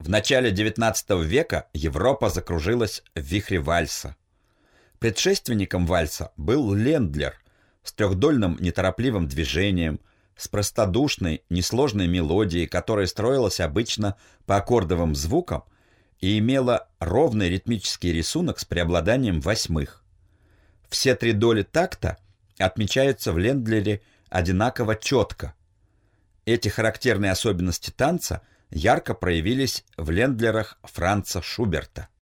В начале XIX века Европа закружилась в вихре вальса. Предшественником вальса был лендлер с трехдольным неторопливым движением, с простодушной, несложной мелодией, которая строилась обычно по аккордовым звукам и имела ровный ритмический рисунок с преобладанием восьмых. Все три доли такта отмечаются в лендлере одинаково четко. Эти характерные особенности танца ярко проявились в лендлерах Франца Шуберта.